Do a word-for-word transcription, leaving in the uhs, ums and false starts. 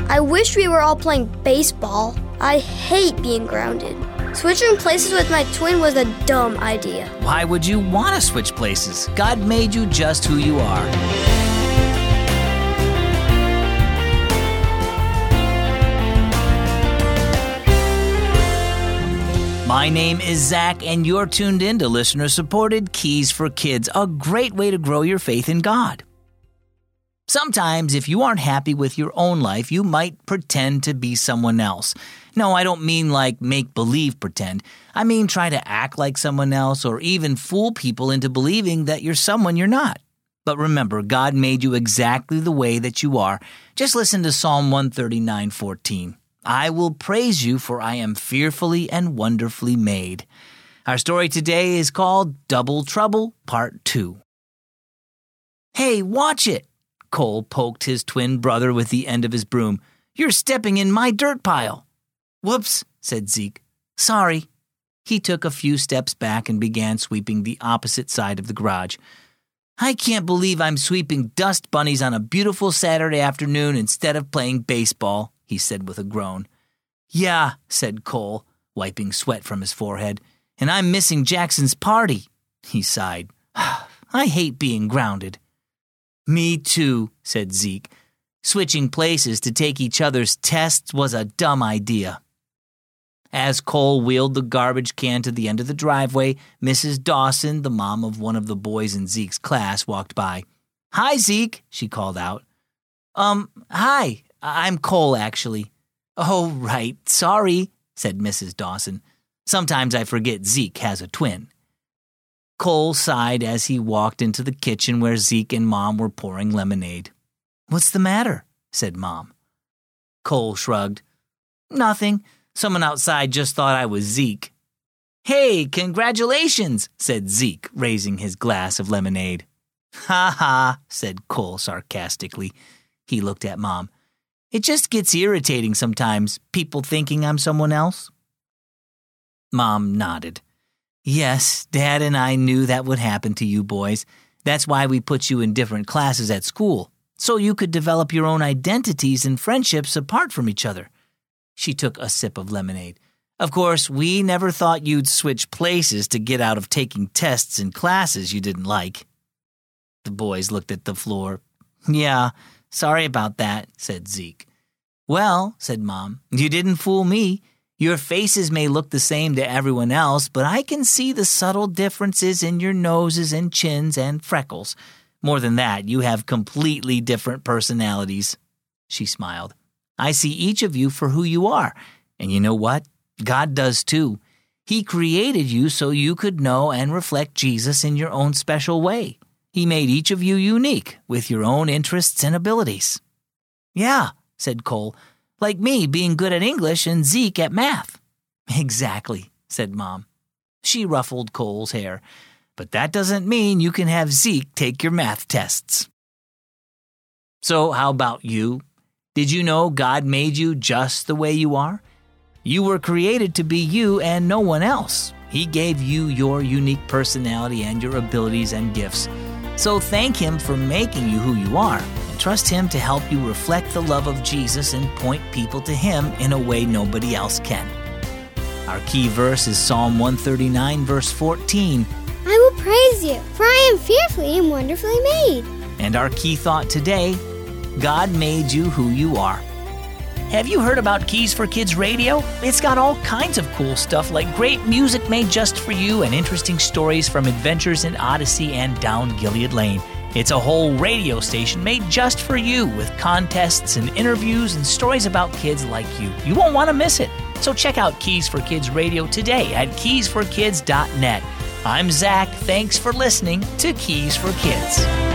I wish we were all playing baseball. I hate being grounded. Switching places with my twin was a dumb idea. Why would you want to switch places? God made you just who you are. My name is Zach, and you're tuned in to listener-supported Keys for Kids, a great way to grow your faith in God. Sometimes, if you aren't happy with your own life, you might pretend to be someone else. No, I don't mean like make-believe pretend. I mean try to act like someone else or even fool people into believing that you're someone you're not. But remember, God made you exactly the way that you are. Just listen to Psalm one thirty-nine fourteen. I will praise you, for I am fearfully and wonderfully made. Our story today is called Double Trouble, Part two. Hey, watch it! Cole poked his twin brother with the end of his broom. You're stepping in my dirt pile. Whoops, said Zeke. Sorry. He took a few steps back and began sweeping the opposite side of the garage. I can't believe I'm sweeping dust bunnies on a beautiful Saturday afternoon instead of playing baseball, he said with a groan. Yeah, said Cole, wiping sweat from his forehead, and I'm missing Jackson's party, he sighed. I hate being grounded. Me too, said Zeke. Switching places to take each other's tests was a dumb idea. As Cole wheeled the garbage can to the end of the driveway, Missus Dawson, the mom of one of the boys in Zeke's class, walked by. Hi, Zeke, she called out. Um, hi, I'm Cole, actually. Oh, right, sorry, said Missus Dawson. Sometimes I forget Zeke has a twin. Cole sighed as he walked into the kitchen where Zeke and Mom were pouring lemonade. What's the matter? Said Mom. Cole shrugged. Nothing. Someone outside just thought I was Zeke. Hey, congratulations, said Zeke, raising his glass of lemonade. Ha ha, said Cole sarcastically. He looked at Mom. It just gets irritating sometimes, people thinking I'm someone else. Mom nodded. Yes, Dad and I knew that would happen to you boys. That's why we put you in different classes at school, so you could develop your own identities and friendships apart from each other. She took a sip of lemonade. Of course, we never thought you'd switch places to get out of taking tests in classes you didn't like. The boys looked at the floor. Yeah, sorry about that, said Zeke. Well, said Mom, you didn't fool me. Your faces may look the same to everyone else, but I can see the subtle differences in your noses and chins and freckles. More than that, you have completely different personalities. She smiled. I see each of you for who you are. And you know what? God does too. He created you so you could know and reflect Jesus in your own special way. He made each of you unique with your own interests and abilities. Yeah, said Cole. Like me being good at English and Zeke at math. Exactly, said Mom. She ruffled Cole's hair. But that doesn't mean you can have Zeke take your math tests. So how about you? Did you know God made you just the way you are? You were created to be you and no one else. He gave you your unique personality and your abilities and gifts. So thank Him for making you who you are. Trust Him to help you reflect the love of Jesus and point people to Him in a way nobody else can. Our key verse is Psalm one thirty-nine, verse fourteen. I will praise you, for I am fearfully and wonderfully made. And our key thought today, God made you who you are. Have you heard about Keys for Kids Radio? It's got all kinds of cool stuff like great music made just for you and interesting stories from Adventures in Odyssey and Down Gilead Lane. It's a whole radio station made just for you with contests and interviews and stories about kids like you. You won't want to miss it. So check out Keys for Kids Radio today at keys for kids dot net. I'm Zach. Thanks for listening to Keys for Kids.